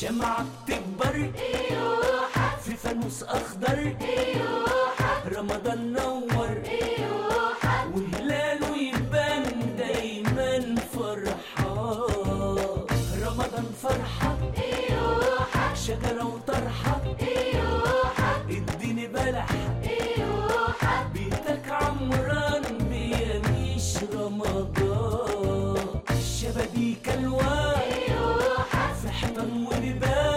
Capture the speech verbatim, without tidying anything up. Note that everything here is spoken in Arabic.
شمعة بتكبر في فانوس أخضر، رمضان نور وهلاله يبان دايما فرحان. رمضان فرحة شجرة وطرحة، اديني بلح بيتك عمران بيميش رمضان. الشبابيك الوان في حيطان ولبان،